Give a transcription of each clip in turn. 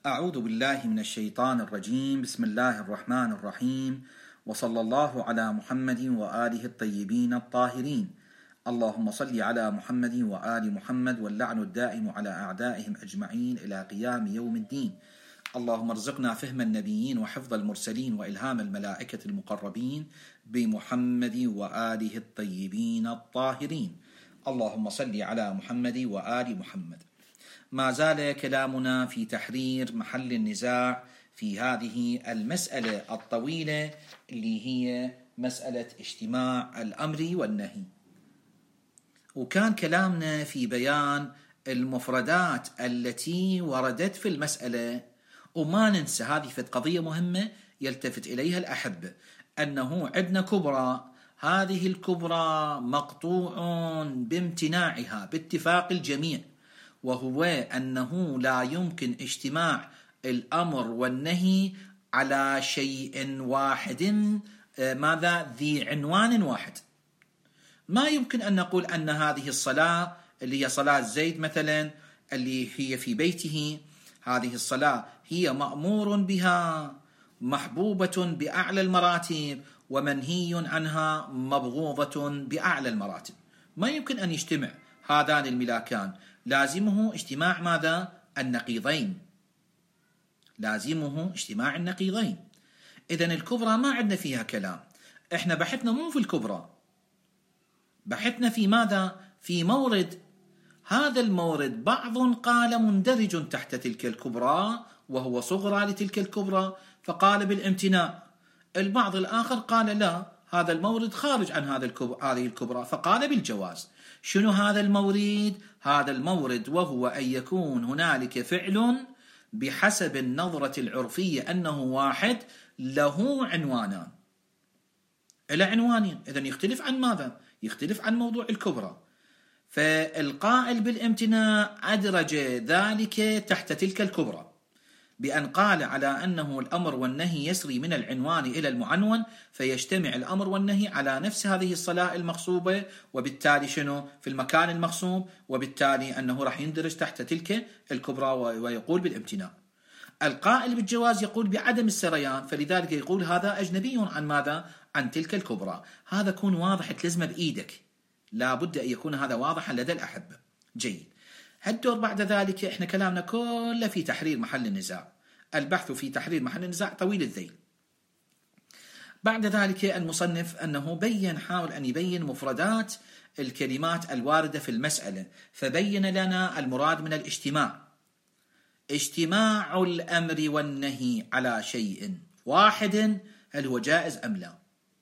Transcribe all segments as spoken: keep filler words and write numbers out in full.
أعوذ بالله من الشيطان الرجيم. بسم الله الرحمن الرحيم، وصلى الله على محمد وآله الطيبين الطاهرين. اللهم صل على محمد وآل محمد، واللعن الدائم على أعدائهم أجمعين إلى قيام يوم الدين. اللهم ارزقنا فهم النبيين وحفظ المرسلين وإلهام الملائكة المقربين بمحمد وآله الطيبين الطاهرين. اللهم صل على محمد وآل محمد. ما زال كلامنا في تحرير محل النزاع في هذه المسألة الطويلة اللي هي مسألة اجتماع الأمر والنهي، وكان كلامنا في بيان المفردات التي وردت في المسألة. وما ننسى هذه في قضية مهمة يلتفت إليها الأحبة، أنه عندنا كبرى، هذه الكبرى مقطوع بامتناعها باتفاق الجميع، وهو أنه لا يمكن اجتماع الأمر والنهي على شيء واحد، ماذا ذي عنوان واحد. ما يمكن أن نقول أن هذه الصلاة اللي هي صلاة زيد مثلا اللي هي في بيته، هذه الصلاة هي مأمور بها محبوبة بأعلى المراتب ومنهي عنها مبغوضة بأعلى المراتب. ما يمكن أن يجتمع هذان الملاكان، لازمه اجتماع ماذا؟ النقيضين، لازمه اجتماع النقيضين. إذن الكبرى ما عندنا فيها كلام، احنا بحثنا مو في الكبرى، بحثنا في ماذا؟ في مورد. هذا المورد بعض قال مندرج تحت تلك الكبرى وهو صغرى لتلك الكبرى فقال بالامتناع، البعض الآخر قال لا، هذا المورد خارج عن هذا الكبرى هذه الكبرى فقال بالجواز. شنو هذا المورد؟ هذا المورد وهو أن يكون هنالك فعل بحسب النظرة العرفية أنه واحد له عنوانان، إلى عنوانين، إذن يختلف عن ماذا؟ يختلف عن موضوع الكبرى. فالقائل بالامتناع أدرج ذلك تحت تلك الكبرى بأن قال على أنه الأمر والنهي يسري من العنوان إلى المعنون، فيجتمع الأمر والنهي على نفس هذه الصلاة المغصوبة، وبالتالي شنو؟ في المكان المغصوب، وبالتالي أنه راح يندرج تحت تلك الكبرى ويقول بالامتناع. القائل بالجواز يقول بعدم السريان، فلذلك يقول هذا أجنبي عن ماذا؟ عن تلك الكبرى. هذا يكون واضح، تلزمه بإيدك، لا بد أن يكون هذا واضحا لدى الأحبة. جيد. هالدور بعد ذلك احنا كلامنا كله في تحرير محل النزاع، البحث في تحرير محل النزاع طويل الذيل. بعد ذلك المصنف أنه بين، حاول أن يبين مفردات الكلمات الواردة في المسألة، فبين لنا المراد من الاجتماع، اجتماع الأمر والنهي على شيء واحد، هل هو جائز أم لا؟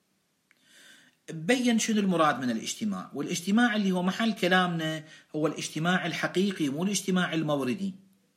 بين شنو المراد من الاجتماع، والاجتماع اللي هو محل كلامنا هو الاجتماع الحقيقي مو الاجتماع الموردي.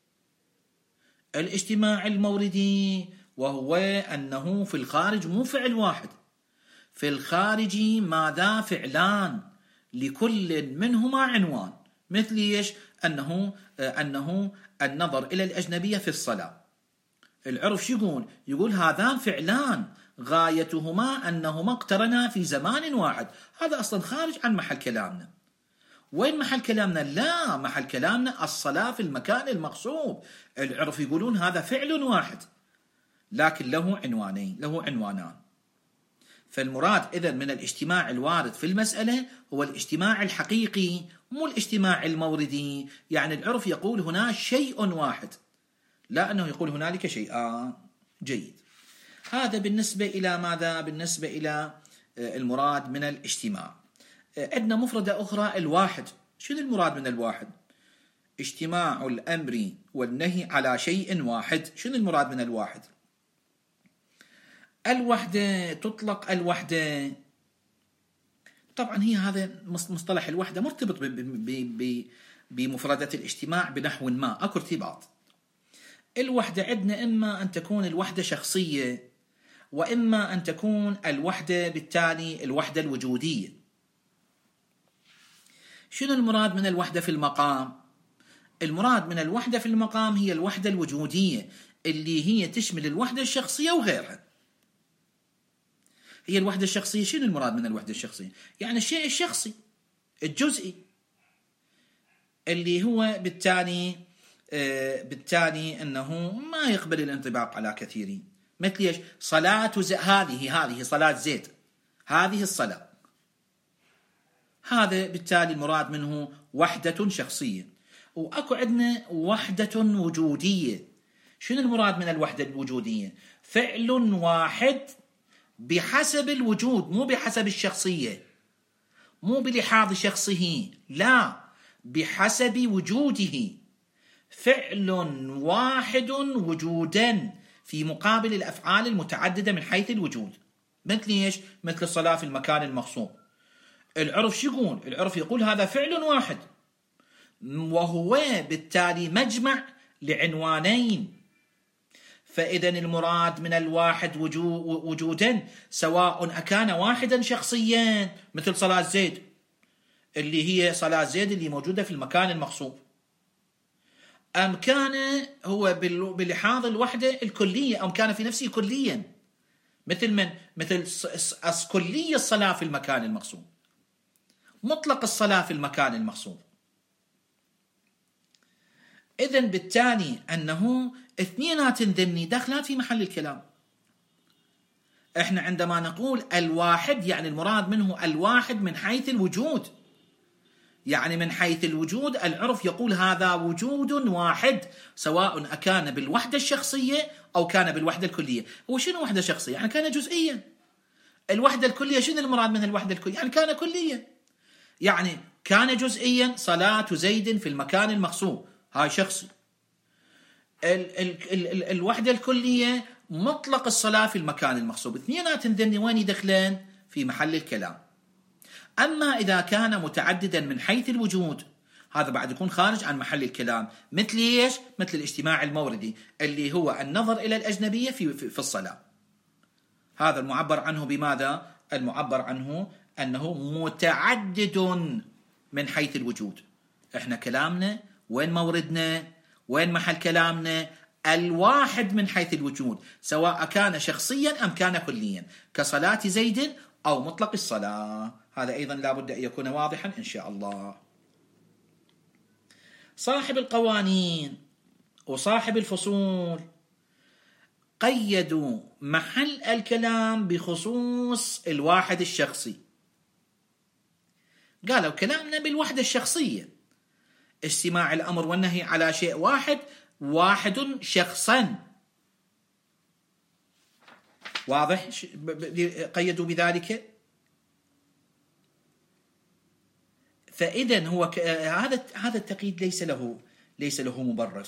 الاجتماع الموردي وهو أنه في الخارج مو فعل واحد، في الخارج ماذا؟ فعلان لكل منهما عنوان، مثل ايش؟ أنه أنه النظر إلى الأجنبية في الصلاة. العرف شو يقول؟ يقول هذان فعلان غايتهما أنهما اقترنا في زمان واحد. هذا أصلا خارج عن محل كلامنا. وين محل كلامنا؟ لا، محل كلامنا الصلاة في المكان المغصوب. العرف يقولون هذا فعل واحد لكن له عنوانين، له عنوانان. فالمراد إذن من الاجتماع الوارد في المسألة هو الاجتماع الحقيقي مو الاجتماع الموردي. يعني العرف يقول هنا شيء واحد، لا أنه يقول هنالك شيئان. جيد. هذا بالنسبة إلى ماذا؟ بالنسبة إلى المراد من الاجتماع. عندنا مفردة أخرى، الواحد. شنو المراد من الواحد؟ اجتماع الأمر والنهي على شيء واحد. شنو المراد من الواحد؟ الوحدة تطلق، الوحدة طبعا هي هذا مصطلح الوحدة مرتبط بمفردة الاجتماع بنحو ما، أكو ارتباط. الوحدة عندنا إما أن تكون الوحدة شخصية، وإما أن تكون الوحدة بالتالي الوحدة الوجودية. شنو المراد من الوحدة في المقام؟ المراد من الوحدة في المقام هي الوحدة الوجودية اللي هي تشمل الوحدة الشخصية وغيرها. هي الوحدة الشخصية، شنو المراد من الوحدة الشخصية؟ يعني الشيء الشخصي الجزئي اللي هو بالتالي بالتالي أنه ما يقبل الانطباق على كثيرين. مثل إيش؟ صلاة ز... هذه هذه صلاة زيد، هذه الصلاة، هذا بالتالي المراد منه وحدة شخصية. وأكو عندنا وحدة وجودية. شنو المراد من الوحدة الوجودية؟ فعل واحد بحسب الوجود، مو بحسب الشخصية، مو بلحاظ شخصه، لا، بحسب وجوده. فعل واحد وجودا في مقابل الأفعال المتعددة من حيث الوجود. مثل إيش؟ مثل الصلاة في المكان المغصوب. العرف شو يقول؟ العرف يقول هذا فعل واحد، وهو بالتالي مجمع لعنوانين. فإذا المراد من الواحد وجودا سواء أكان واحدا شخصيا مثل صلاة زيد، اللي هي صلاة زيد اللي موجودة في المكان المغصوب، أم كان هو بلحاظ الوحدة الكلية، أم كان في نفسه كليا، مثل من؟ مثل كلية الصلاة في المكان المغصوب، مطلق الصلاة في المكان المغصوب. إذن بالتالي أنه اثنينات ذني داخلات في محل الكلام. إحنا عندما نقول الواحد يعني المراد منه الواحد من حيث الوجود، يعني من حيث الوجود العرف يقول هذا وجود واحد، سواء أكان بالوحدة الشخصية أو كان بالوحدة الكلية. هو شنو وحدة شخصية؟ يعني كان جزئيا. الوحدة الكلية شنو المراد من الوحدة الكلية؟ يعني كان كليا، يعني كان جزئيا صلاة زيد في المكان المغصوب، هاي شخصي. ال ال ال الوحدة الكلية مطلق الصلاة في المكان المغصوب. اثنينات ذني وين يدخلين؟ في محل الكلام. أما إذا كان متعددا من حيث الوجود هذا بعد يكون خارج عن محل الكلام. مثل إيش؟ مثل الاجتماع الموردي اللي هو النظر إلى الأجنبية في, في, في الصلاة. هذا المعبر عنه بماذا؟ المعبر عنه أنه متعدد من حيث الوجود. إحنا كلامنا وين موردنا؟ وين محل كلامنا؟ الواحد من حيث الوجود، سواء كان شخصيا أم كان كليا، كصلاة زيد أو مطلق الصلاة. هذا أيضا لا بد أن يكون واضحا إن شاء الله. صاحب القوانين وصاحب الفصول قيدوا محل الكلام بخصوص الواحد الشخصي. قالوا كلامنا بالوحدة الشخصية، استماع الأمر والنهي على شيء واحد، واحد شخصا. واضح؟ قيدوا بذلك. فإذا هو ك... هذا هذا التقييد ليس له ليس له مبرر.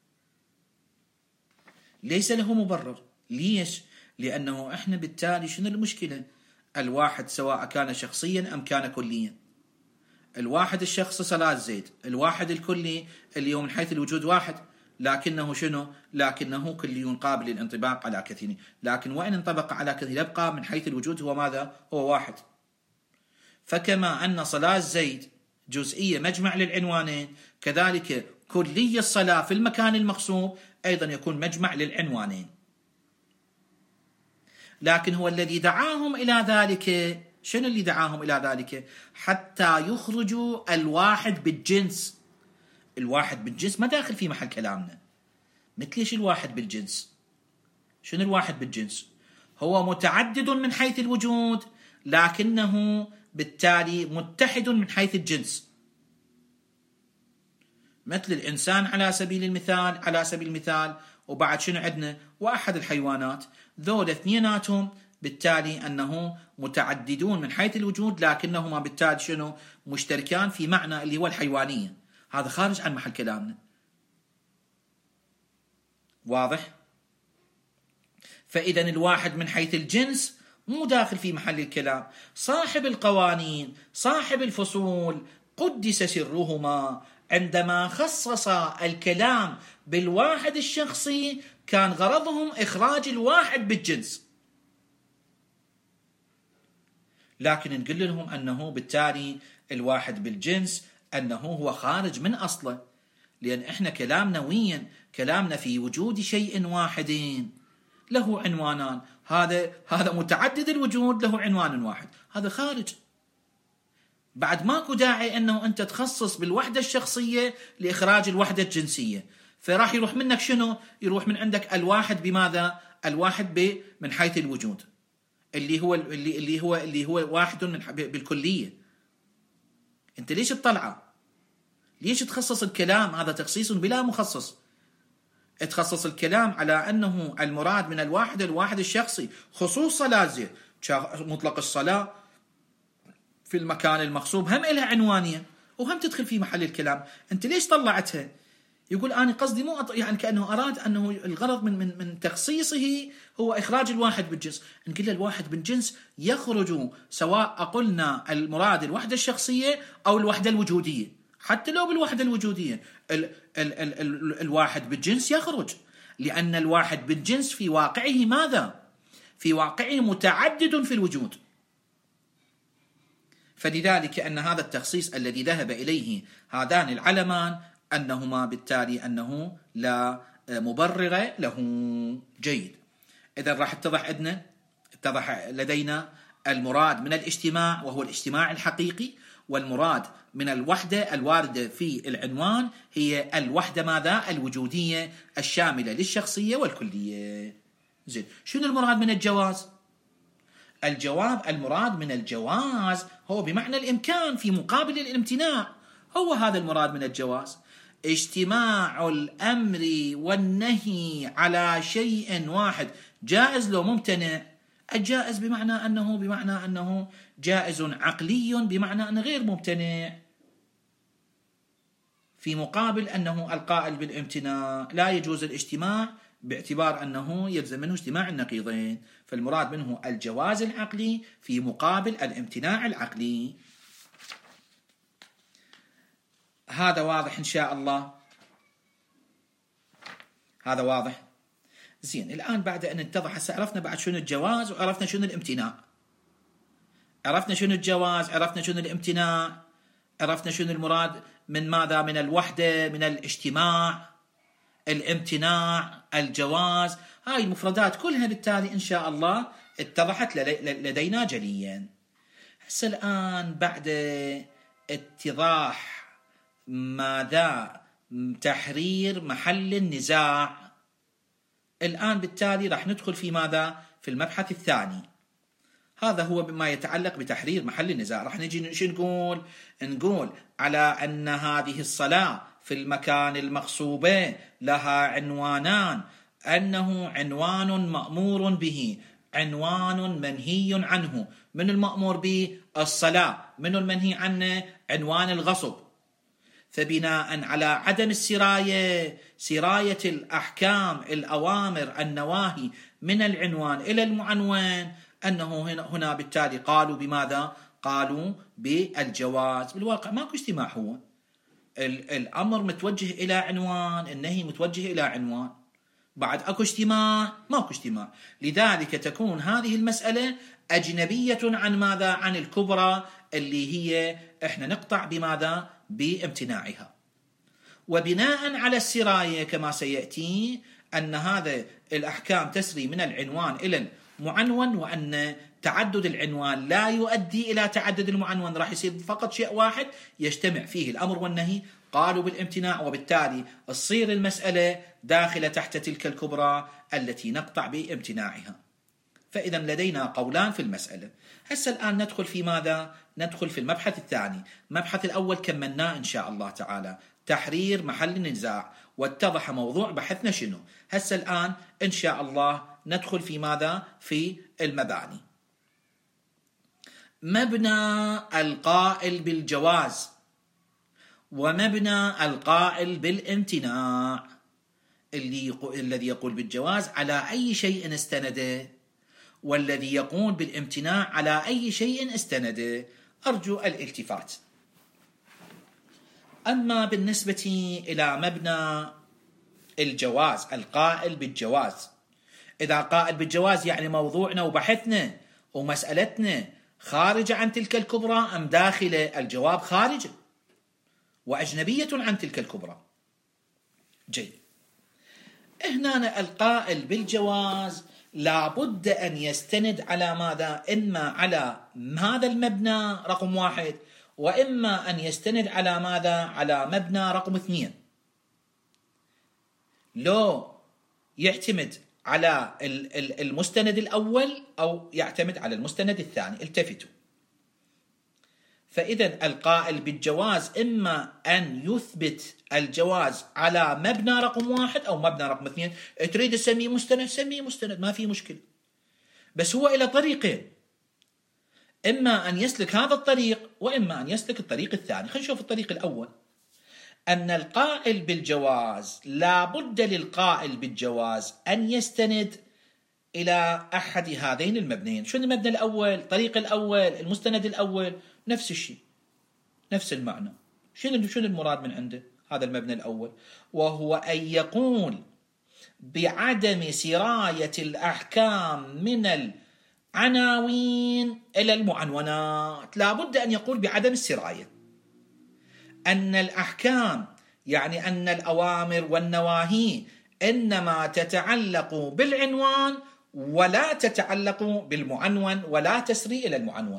ليس له مبرر. ليش؟ لأنه احنا بالتالي شنو المشكلة؟ الواحد سواء كان شخصيا أم كان كليا. الواحد الشخصي صلاة زيد، الواحد الكلي اللي هو من حيث الوجود واحد، لكنه شنو؟ لكنه كلي قابل للانطباق على كثير، لكن وإن انطبق على كثير يبقى من حيث الوجود هو ماذا؟ هو واحد. فكما أن صلاة زيد جزئية مجمع للعنوانين، كذلك كلية الصلاة في المكان المغصوب أيضا يكون مجمع للعنوانين. لكن هو الذي دعاهم إلى ذلك، شنو اللي دعاهم إلى ذلك؟ حتى يخرجوا الواحد بالجنس. الواحد بالجنس ما داخل في محل كلامنا. مثل ايش الواحد بالجنس؟ شنو الواحد بالجنس؟ هو متعدد من حيث الوجود، لكنه بالتالي متحد من حيث الجنس. مثل الإنسان على سبيل المثال، على سبيل المثال وبعد شنو عندنا؟ وأحد الحيوانات. ذول اثنيناتهم بالتالي أنه متعددون من حيث الوجود، لكنهما بالتالي شنو؟ مشتركان في معنى اللي هو الحيوانية. هذا خارج عن محل كلامنا. واضح؟ فإذا الواحد من حيث الجنس مو داخل في محل الكلام. صاحب القوانين صاحب الفصول قدس سرهما عندما خصص الكلام بالواحد الشخصي كان غرضهم إخراج الواحد بالجنس، لكن نقول لهم أنه بالتالي الواحد بالجنس أنه هو خارج من أصله، لأن إحنا كلامنا وين؟ كلامنا في وجود شيء واحد له عنوانان. هذا هذا متعدد الوجود له عنوان واحد، هذا خارج. بعد ماكو داعي أنه أنت تخصص بالوحدة الشخصية لإخراج الوحدة الجنسية. فراح يروح منك شنو؟ يروح من عندك الواحد بماذا؟ الواحد ب من حيث الوجود، اللي هو اللي اللي هو اللي هو واحد من بالكلية. انت ليش تطلعه؟ ليش تخصص الكلام؟ هذا تخصيص بلا مخصص. تخصص الكلام على أنه المراد من الواحد الواحد الشخصي، خصوص صلاة زي مطلق الصلاة في المكان المغصوب هم إلها عنوانية وهم تدخل في محل الكلام. أنت ليش طلعتها؟ يقول أنا قصدي مو أط... يعني كأنه أراد أنه الغرض من من من تخصيصه هو إخراج الواحد بالجنس. نقول الواحد بالجنس يخرج سواء قلنا المراد الوحدة الشخصية أو الوحدة الوجودية، حتى لو بالوحدة الوجودية ال ال ال ال الواحد بالجنس يخرج، لأن الواحد بالجنس في واقعه ماذا؟ في واقعه متعدد في الوجود. فلذلك أن هذا التخصيص الذي ذهب إليه هذان العلمان أنهما بالتالي أنه لا مبرر له. جيد. إذا راح اتضح عندنا اتضح لدينا المراد من الاجتماع وهو الاجتماع الحقيقي، والمراد من الوحدة الواردة في العنوان هي الوحدة ماذا؟ الوجودية الشاملة للشخصية والكلية. زين. شنو المراد من الجواز؟ الجواب المراد من الجواز هو بمعنى الإمكان في مقابل الامتناع، هو هذا المراد من الجواز. اجتماع الأمر والنهي على شيء واحد جائز لو ممتنع. الجائز بمعنى أنه بمعنى أنه جائز عقلي، بمعنى أنه غير ممتنع، في مقابل أنه القائل بالامتناع لا يجوز الاجتماع باعتبار أنه يلزم منه اجتماع النقيضين، فالمراد منه الجواز العقلي في مقابل الامتناع العقلي. هذا واضح إن شاء الله؟ هذا واضح؟ زين. الآن بعد أن اتضح عرفنا بعد شنو الجواز وعرفنا شنو الامتناع. عرفنا شنو الجواز، عرفنا شنو الامتناع، عرفنا شنو المراد من ماذا؟ من الوحدة، من الاجتماع، الامتناع، الجواز. هاي المفردات كلها بالتالي إن شاء الله اتضحت لدينا جليا. هسه الآن بعد اتضاح ماذا؟ تحرير محل النزاع. الآن بالتالي راح ندخل في ماذا؟ في المبحث الثاني. هذا هو بما يتعلق بتحرير محل النزاع. راح نجي شو نقول؟ نقول على أن هذه الصلاة في المكان المغصوبة لها عنوانان، أنه عنوان مأمور به، عنوان منهي عنه. من المأمور به؟ الصلاة. من المنهي عنه؟ عنوان الغصب. فبناء على عدم السراية، سراية الأحكام، الأوامر، النواهي من العنوان إلى المعنون، أنه هنا, هنا بالتالي قالوا بماذا؟ قالوا بالجواز. بالواقع ماكو اجتماع، هو الأمر متوجه إلى عنوان، النهي متوجه إلى عنوان، بعد أكو اجتماع؟ ماكو اجتماع. لذلك تكون هذه المسألة أجنبية عن ماذا؟ عن الكبرى اللي هي إحنا نقطع بماذا؟ بامتناعها. وبناء على السراية كما سيأتي أن هذا الأحكام تسري من العنوان إلى المعنون، وأن تعدد العنوان لا يؤدي إلى تعدد المعنون، راح يصير فقط شيء واحد يجتمع فيه الأمر والنهي، قالوا بالامتناع، وبالتالي تصير المسألة داخلة تحت تلك الكبرى التي نقطع بامتناعها. فإذا لدينا قولان في المسألة. هسه الآن ندخل في ماذا؟ ندخل في المبحث الثاني. المبحث الأول كملناه إن شاء الله تعالى، تحرير محل النزاع، واتضح موضوع بحثنا شنو. هسه الآن إن شاء الله ندخل في ماذا؟ في المباني. مبنى القائل بالجواز ومبنى القائل بالامتناع. اللي يقول الذي يقول بالجواز على أي شيء استنده، والذي يقول بالامتناع على أي شيء استنده. أرجو الالتفات. أما بالنسبة إلى مبنى الجواز، القائل بالجواز، إذا قائل بالجواز يعني موضوعنا وبحثنا ومسألتنا خارجة عن تلك الكبرى أم داخلة؟ الجواب خارجة وأجنبية عن تلك الكبرى. جيد. هنا القائل بالجواز لابد أن يستند على ماذا؟ إما على هذا المبنى رقم واحد، وإما أن يستند على ماذا؟ على مبنى رقم اثنين. لو يعتمد على المستند الأول أو يعتمد على المستند الثاني. التفتوا. فإذا القائل بالجواز إما أن يثبت الجواز على مبنى رقم واحد أو مبنى رقم اثنين. تريد تسميه مستند سميه مستند، ما في مشكلة، بس هو إلى طريقين، إما أن يسلك هذا الطريق وإما أن يسلك الطريق الثاني. خلينا نشوف الطريق الأول. أن القائل بالجواز لا بد للقائل بالجواز أن يستند إلى أحد هذين المبنيين. شو المبنى الأول؟ الطريق الأول، المستند الأول، نفس الشيء، نفس المعنى. شنو شنو المراد من عنده هذا المبنى الأول؟ وهو أن يقول بعدم سراية الأحكام من العناوين إلى المعنونات. لا بد أن يقول بعدم السراية، أن الأحكام يعني أن الأوامر والنواهي إنما تتعلق بالعنوان ولا تتعلق بالمعنون ولا تسري إلى المعنون.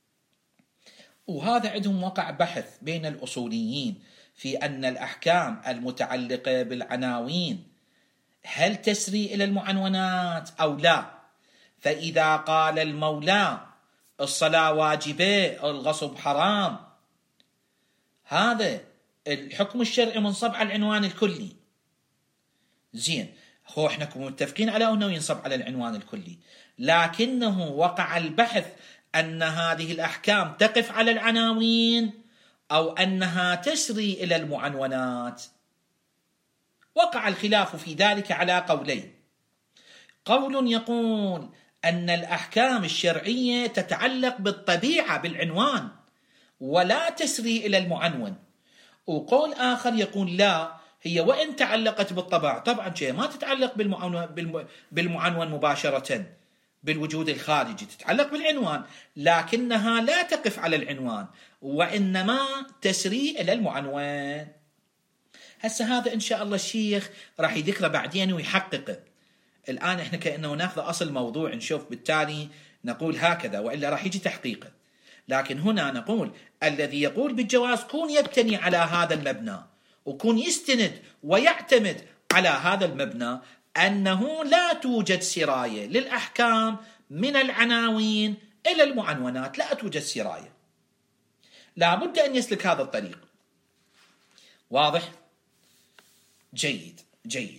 وهذا عندهم وقع بحث بين الأصوليين في أن الأحكام المتعلقة بالعناوين هل تسري إلى المعنونات أو لا. فإذا قال المولى الصلاة واجبة الغصب حرام، هذا الحكم الشرعي منصب على العنوان الكلي. زين، هو احنا متفقين على أنه ينصب على العنوان الكلي، لكنه وقع البحث أن هذه الأحكام تقف على العناوين أو أنها تسري إلى المعنونات. وقع الخلاف في ذلك على قولين. قول يقول أن الأحكام الشرعية تتعلق بالطبيعة بالعنوان ولا تسري إلى المعنون، وقول آخر يقول لا، هي وإن تعلقت بالطبع طبعا شيء ما تتعلق بالمعنون مباشرة بالوجود الخارجي، تتعلق بالعنوان، لكنها لا تقف على العنوان وإنما تسري إلى المعنون. هسه هذا إن شاء الله الشيخ راح يذكره بعدين ويحققه. الآن إحنا كأنه ناخذ أصل موضوع نشوف، بالتالي نقول هكذا وإلا راح يجي تحقيقه. لكن هنا نقول الذي يقول بالجواز كون يبتني على هذا المبنى وكون يستند ويعتمد على هذا المبنى أنه لا توجد سراية للأحكام من العناوين إلى المعنونات، لا توجد سراية، لا بد أن يسلك هذا الطريق. واضح؟ جيد جيد.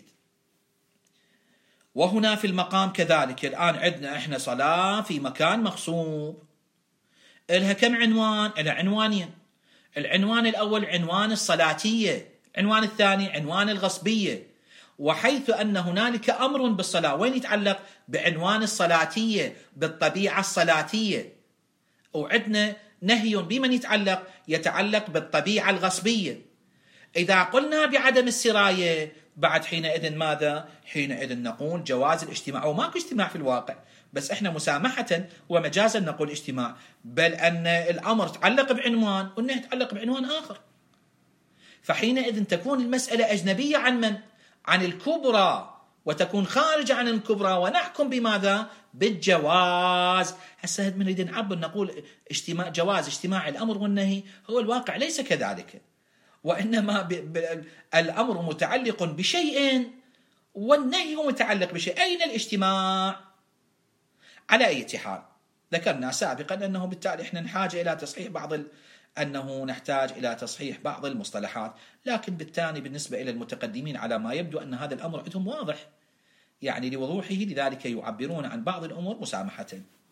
وهنا في المقام كذلك. الآن عندنا إحنا صلاة في مكان مغصوب، إلها كم عنوان؟ إلها عنوانين. العنوان الأول عنوان الصلاتية، العنوان الثاني عنوان الغصبية. وحيث أن هنالك أمر بالصلاة وين يتعلق؟ بعنوان الصلاتية، بالطبيعة الصلاتية. وعندنا نهي بمن يتعلق؟ يتعلق بالطبيعة الغصبية. إذا قلنا بعدم السراية بعد حينئذ ماذا؟ حينئذ نقول جواز الاجتماع، وماكو اجتماع في الواقع، بس احنا مسامحة ومجازا نقول اجتماع، بل أن الأمر تعلق بعنوان والنهي يتعلق بعنوان آخر. فحينئذ تكون المسألة أجنبية عن من؟ عن الكبرى، وتكون خارجة عن الكبرى، ونحكم بماذا؟ بالجواز. هسه من نريد نعبر نقول اجتماع، جواز اجتماع الأمر والنهي، هو الواقع ليس كذلك، وإنما ب... ب... الأمر متعلق بشيء والنهي متعلق بشيء. أين الاجتماع؟ على أي حال ذكرنا سابقا أنه بالتالي إحنا نحاج إلى تصحيح بعض ال... أنه نحتاج إلى تصحيح بعض المصطلحات، لكن بالتالي بالنسبة إلى المتقدمين على ما يبدو أن هذا الأمر عندهم واضح، يعني لوضوحه، لذلك يعبرون عن بعض الأمور مسامحة.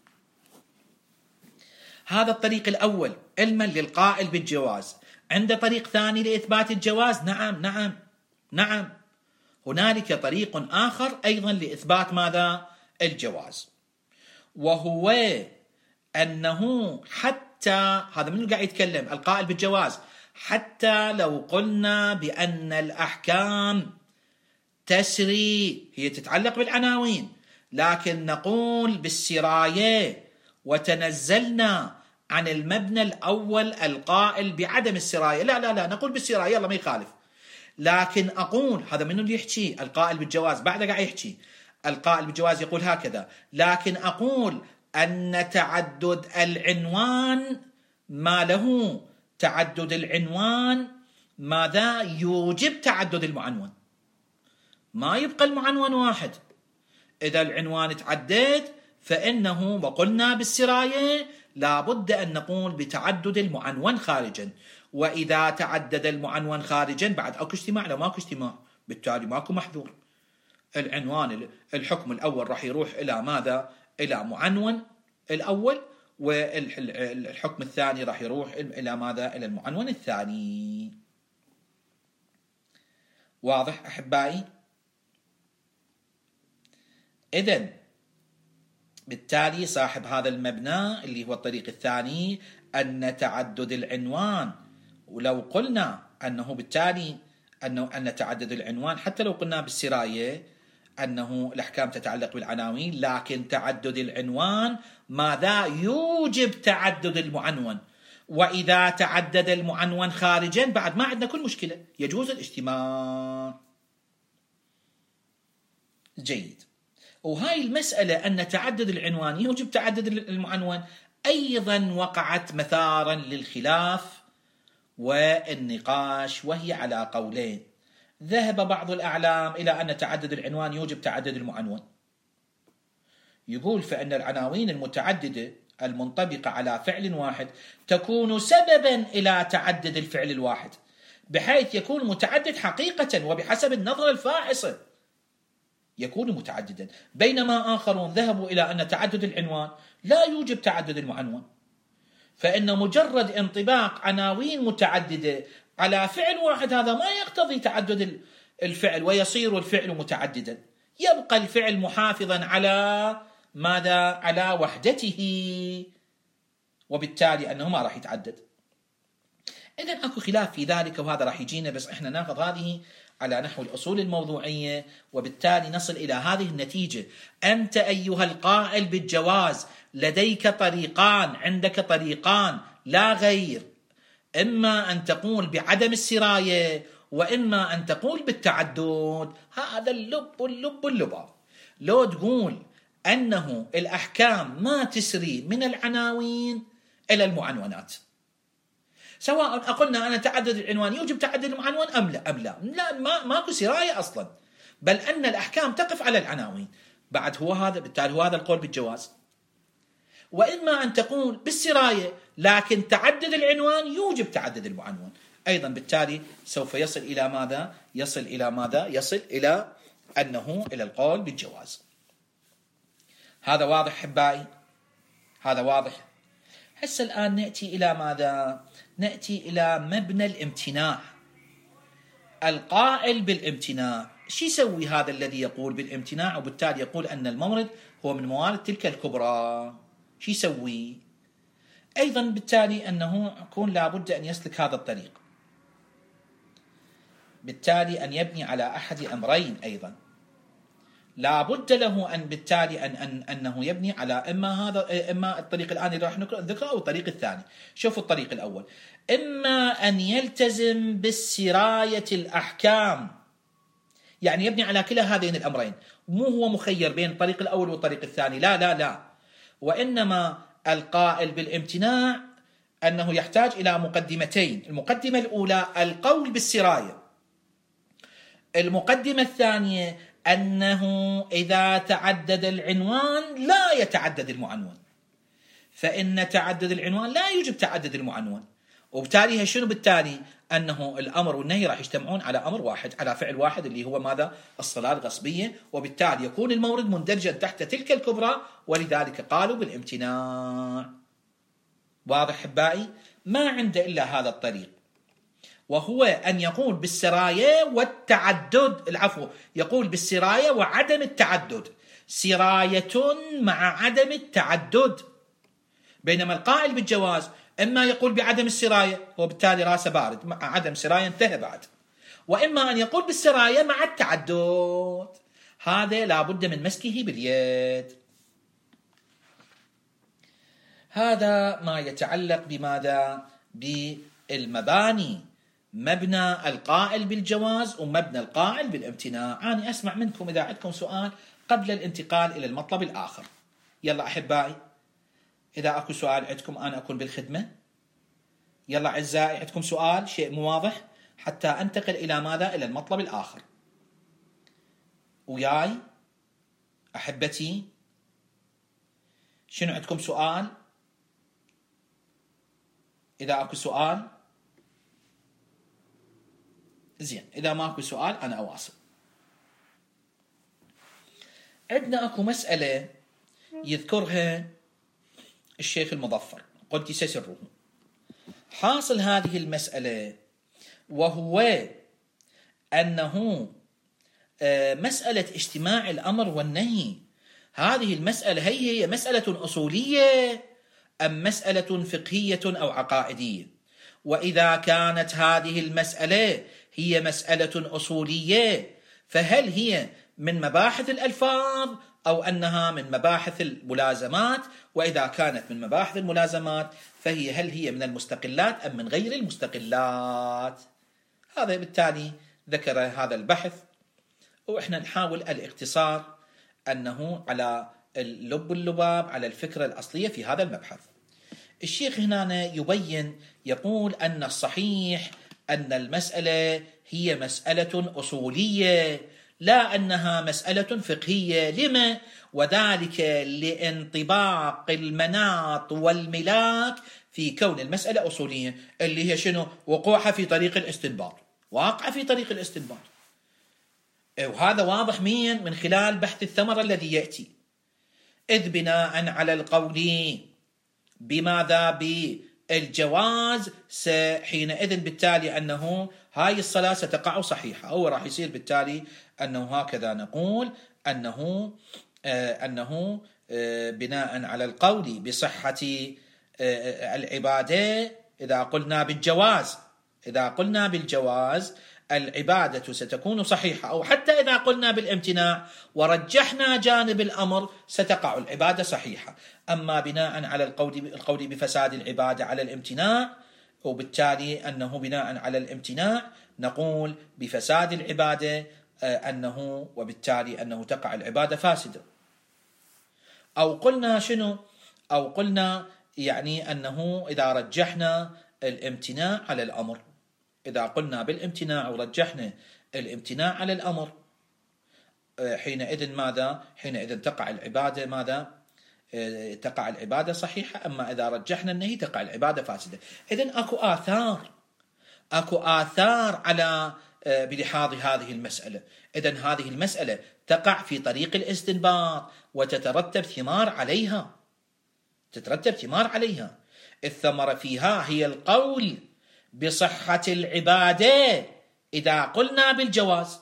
هذا الطريق الأول علما للقائل بالجواز. عند طريق ثاني لإثبات الجواز؟ نعم نعم نعم، هنالك طريق آخر أيضا لإثبات ماذا؟ الجواز، وهو أنه حتى هذا من قاعد يتكلم القائل بالجواز، حتى لو قلنا بأن الأحكام تسري، هي تتعلق بالعناوين، لكن نقول بالسراية وتنزلنا عن المبنى الأول القائل بعدم السراية، لا لا لا نقول بالسراية، يلا ما يخالف. لكن أقول هذا من اللي يحكي القائل بالجواز، بعد قاعد يحكي القائل بالجواز يقول هكذا، لكن أقول أن تعدد العنوان ما له تعدد العنوان ماذا؟ يوجب تعدد المعنون. ما يبقى المعنون واحد. إذا العنوان تعدد فإنه، وقلنا بالسراية لابد أن نقول بتعدد المعنون خارجا، وإذا تعدد المعنون خارجا بعد أكو اجتماع لو ماكو اجتماع، بالتالي ماكو محذور. العنوان الحكم الأول راح يروح إلى ماذا؟ إلى معنون الأول، والحكم الثاني راح يروح إلى ماذا؟ إلى المعنون الثاني. واضح أحبائي؟ إذن بالتالي صاحب هذا المبنى اللي هو الطريق الثاني أن تعدد العنوان، ولو قلنا أنه بالتالي أنه أن تعدد العنوان حتى لو قلنا بالسراية أنه الأحكام تتعلق بالعناوين، لكن تعدد العنوان ماذا؟ يوجب تعدد المعنون، وإذا تعدد المعنون خارجا بعد ما عندنا كل مشكلة، يجوز الاجتماع. جيد. وهاي المسألة أن تعدد العنوان يوجب تعدد المعنون أيضا وقعت مثارا للخلاف والنقاش، وهي على قولين. ذهب بعض الأعلام إلى أن تعدد العنوان يوجب تعدد المعنون، يقول فإن العناوين المتعددة المنطبقة على فعل واحد تكون سببا إلى تعدد الفعل الواحد، بحيث يكون متعدد حقيقة وبحسب النظرة الفاحصة يكون متعددا، بينما آخرون ذهبوا إلى أن تعدد العنوان لا يوجب تعدد المعنون، فإن مجرد انطباق عناوين متعددة على فعل واحد هذا ما يقتضي تعدد الفعل ويصير الفعل متعددا، يبقى الفعل محافظا على ماذا؟ على وحدته، وبالتالي أنه ما راح يتعدد. إذن أكو خلاف في ذلك، وهذا راح يجينا، بس إحنا ناخذ هذه على نحو الأصول الموضوعية، وبالتالي نصل إلى هذه النتيجة. أنت أيها القائل بالجواز لديك طريقان، عندك طريقان لا غير، إما أن تقول بعدم السراية وإما أن تقول بالتعدد. هذا اللب اللب اللباب. لو تقول أنه الأحكام ما تسري من العناوين إلى المعنونات، سواء قلنا أن تعدد العنوان يوجب تعدد المعنون أم لا أم لا لا ما ماكو سراية أصلا، بل أن الأحكام تقف على العناوين، بعد هو هذا، بالتالي هو هذا القول بالجواز. وإما أن تقول بالسراية لكن تعدد العنوان يوجب تعدد المعنون أيضا، بالتالي سوف يصل إلى ماذا؟ يصل إلى ماذا؟ يصل إلى أنه إلى القول بالجواز. هذا واضح حبائي؟ هذا واضح. هسه الآن نأتي إلى ماذا؟ نأتي إلى مبنى الامتناع. القائل بالامتناع شو يسوي هذا الذي يقول بالامتناع وبالتالي يقول أن المورد هو من موارد تلك الكبرى؟ شو يسوي؟ أيضا بالتالي أنه يكون لابد أن يسلك هذا الطريق، بالتالي أن يبني على أحد أمرين أيضا، لابد له أن بالتالي أن, أن أنه يبني على إما هذا إما الطريق الآن اللي راح نذكره أو الطريق الثاني. شوفوا الطريق الأول، إما أن يلتزم بالسراية الأحكام، يعني يبني على كلا هذين الأمرين، مو هو مخير بين الطريق الأول والطريق الثاني، لا لا لا، وإنما القائل بالامتناع أنه يحتاج إلى مقدمتين. المقدمة الأولى القول بالسراية، المقدمة الثانية أنه إذا تعدد العنوان لا يتعدد المعنون، فإن تعدد العنوان لا يوجب تعدد المعنون، وبالتالي شنو؟ بالتالي أنه الأمر والنهي راح يجتمعون على أمر واحد، على فعل واحد اللي هو ماذا؟ الصلاة الغصبية، وبالتالي يكون المورد مندرجا تحت تلك الكبرى، ولذلك قالوا بالامتناع. واضح حبائي؟ ما عنده إلا هذا الطريق، وهو أن يقول بالسراية والتعدد، العفو، يقول بالسراية وعدم التعدد، سراية مع عدم التعدد، بينما القائل بالجواز إما يقول بعدم السراية وبالتالي راسه بارد، مع عدم سراية انتهى بعد، وإما أن يقول بالسراية مع التعدد، هذا لابد من مسكه باليد. هذا ما يتعلق بماذا؟ بالمباني، مبنى القائل بالجواز ومبنى القائل بالامتناع. أنا أسمع منكم إذا عندكم سؤال قبل الانتقال إلى المطلب الآخر. يلا أحبائي، إذا أكو سؤال عندكم أنا أكون بالخدمة. يلا أعزائي، عندكم سؤال، شيء مو واضح، حتى أنتقل إلى ماذا؟ إلى المطلب الآخر. وياي أحبتي؟ شنو عندكم سؤال؟ إذا أكو سؤال زين، إذا ما أكو سؤال أنا أواصل. عندنا أكو مسألة يذكرها الشيخ المظفر قدس سره. حاصل هذه المسألة وهو أنه مسألة اجتماع الأمر والنهي، هذه المسألة هي هي مسألة أصولية أم مسألة فقهية أو عقائدية؟ وإذا كانت هذه المسألة هي مسألة أصولية فهل هي من مباحث الألفاظ أو أنها من مباحث الملازمات؟ وإذا كانت من مباحث الملازمات فهي هل هي من المستقلات أم من غير المستقلات؟ هذا بالتالي ذكر هذا البحث، وإحنا نحاول الاختصار أنه على اللب اللباب على الفكرة الأصلية في هذا المبحث. الشيخ هنا يبين يقول أن الصحيح أن المسألة هي مسألة أصولية لا أنها مسألة فقهية. لما؟ وذلك لانطباق المناط والملاك في كون المسألة أصولية، اللي هي شنو؟ وقوعها في طريق الاستنباط، واقع في طريق الاستنباط. وهذا واضح من من خلال بحث الثمرة الذي يأتي. إذ بناء على القول بماذا؟ بالجواز، حينئذ بالتالي أنه هاي الصلاة ستقع صحيحة، أو راح يصير بالتالي أنه هكذا نقول أنه آه أنه آه بناء على القول بصحة آه العبادة. إذا قلنا بالجواز إذا قلنا بالجواز العبادة ستكون صحيحة، أو حتى إذا قلنا بالامتناع ورجحنا جانب الأمر ستقع العبادة صحيحة. أما بناء على القول القول بفساد العبادة على الامتناع، وبالتالي أنه بناء على الامتناع نقول بفساد العبادة أنه وبالتالي أنه تقع العبادة فاسدة. أو قلنا شنو؟ أو قلنا يعني أنه إذا رجحنا الامتناع على الأمر، إذا قلنا بالامتناع ورجحنا الامتناع على الأمر حينئذ ماذا؟ حينئذ تقع العبادة ماذا؟ تقع العبادة صحيحة. أما إذا رجحنا النهي تقع العبادة فاسدة. إذن أكو آثار أكو آثار على بلحاظ هذه المسألة. إذن هذه المسألة تقع في طريق الاستنباط وتترتب ثمار عليها تترتب ثمار عليها. الثمرة فيها هي القول بصحة العبادة إذا قلنا بالجواز،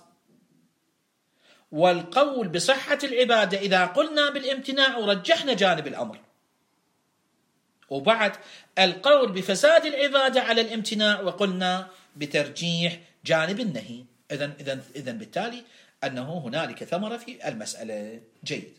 والقول بصحة العبادة إذا قلنا بالامتناع ورجحنا جانب الأمر، وبعد القول بفساد العبادة على الامتناع وقلنا بترجيح جانب النهي. إذن إذن إذن بالتالي أنه هنالك ثمرة في المسألة. جيد.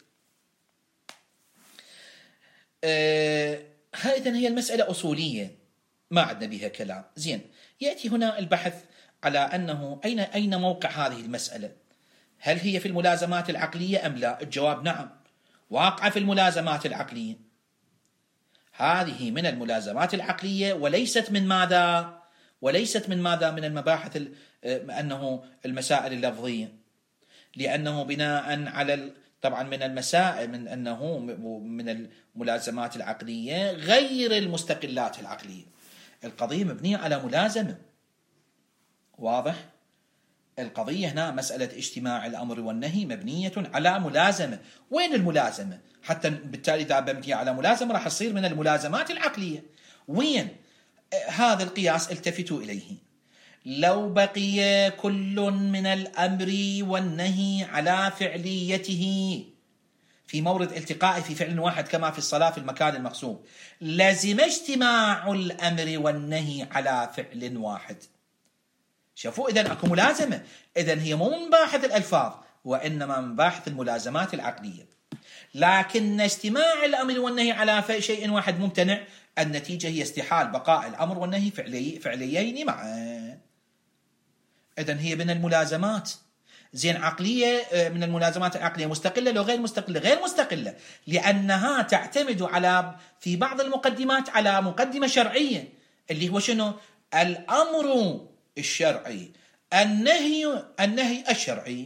آه إذن هي المسألة أصولية ما عندنا بها كلام. زين، يأتي هنا البحث على أنه أين أين موقع هذه المسألة؟ هل هي في الملازمات العقلية أم لا؟ الجواب نعم، واقعة في الملازمات العقلية. هذه من الملازمات العقلية وليست من ماذا؟ وليست من ماذا؟ من المباحث أنه المسائل اللفظية، لأنه بناء على طبعا من المسائل من أنه من الملازمات العقلية غير المستقلات العقلية. القضية مبنية على ملازمة، واضح؟ القضية هنا مسألة اجتماع الأمر والنهي مبنية على ملازمة. وين الملازمة؟ حتى بالتالي إذا مبنية على ملازمة راح تصير من الملازمات العقلية. وين هذا القياس؟ التفتوا إليه. لو بقي كل من الأمر والنهي على فعليته في مورد التقائه في فعل واحد كما في الصلاة في المكان المقسوم، لازم اجتماع الأمر والنهي على فعل واحد. شوفوا، إذن أكو ملازمة. إذن هي مو من باحث الألفاظ وإنما من باحث الملازمات العقلية. لكن اجتماع الأمر والنهي على شيء واحد ممتنع، النتيجة هي استحال بقاء الأمر والنهي فعلي فعليين معا. إذن هي من الملازمات. زين، عقلية من الملازمات العقلية مستقلة لو غير مستقلة؟ غير مستقلة، لأنها تعتمد على في بعض المقدمات على مقدمة شرعية اللي هو شنو؟ الأمر الشرعي، النهي النهي الشرعي.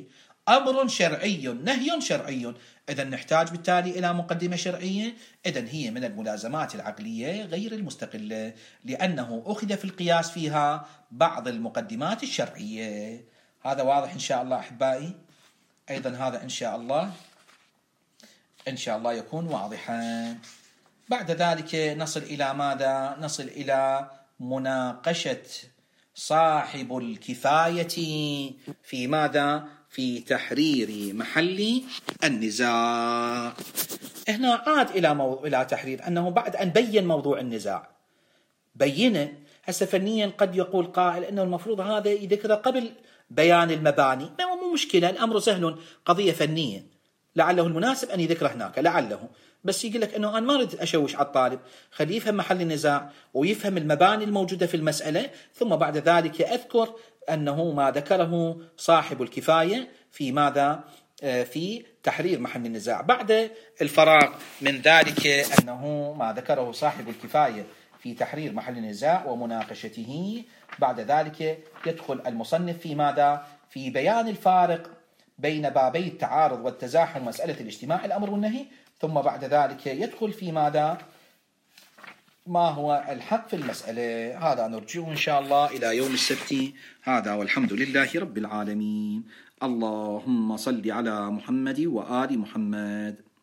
أمر شرعي نهي شرعي، إذا نحتاج بالتالي إلى مقدمة شرعية. إذا هي من الملازمات العقلية غير المستقلة، لأنه أخذ في القياس فيها بعض المقدمات الشرعية. هذا واضح إن شاء الله أحبائي؟ أيضا هذا إن شاء الله إن شاء الله يكون واضحا. بعد ذلك نصل إلى ماذا؟ نصل إلى مناقشة صاحب الكفاية في ماذا؟ في تحرير محل النزاع. هنا عاد إلى مو... إلى تحرير، أنه بعد أن بين موضوع النزاع بينه. هسه فنيا قد يقول قائل أنه المفروض هذا يذكره قبل بيان المباني، ما مو مشكلة، الأمر سهل، قضية فنية، لعله المناسب أن يذكره هناك، لعله. بس يقول لك أنه أنا ما أريد أشوش على الطالب، خليه يفهم محل النزاع ويفهم المباني الموجودة في المسألة، ثم بعد ذلك أذكر أنه ما ذكره صاحب الكفاية في ماذا؟ في تحرير محل النزاع. بعد الفراغ من ذلك أنه ما ذكره صاحب الكفاية في تحرير محل النزاع ومناقشته، بعد ذلك يدخل المصنف في ماذا؟ في بيان الفارق بين بابي التعارض والتزاحم، مسألة الاجتماع الأمر والنهي، ثم بعد ذلك يدخل في ماذا؟ ما هو الحق في المسألة. هذا نرجع إن شاء الله إلى يوم السبت. هذا والحمد لله رب العالمين. اللهم صل على محمد وآل محمد.